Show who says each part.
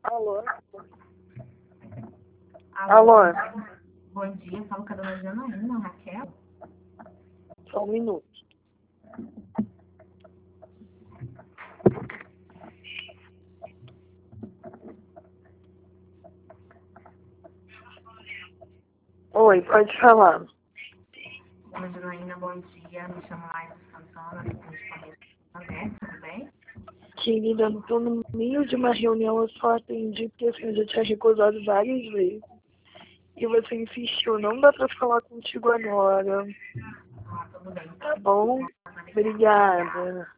Speaker 1: Alô?
Speaker 2: Alô?
Speaker 1: Alô?
Speaker 2: Bom dia, falo com a dona Janaína, Raquel.
Speaker 1: Só um minuto. Oi, pode falar.
Speaker 2: Dona Janaína, bom dia. Me chamo Laís Santana, tudo bem?
Speaker 1: Querida, eu tô no meio de uma reunião, eu só atendi porque assim, eu já tinha recusado várias vezes. E você insistiu, não dá pra falar contigo agora.
Speaker 2: Tudo bem.
Speaker 1: Tá bom? Obrigada.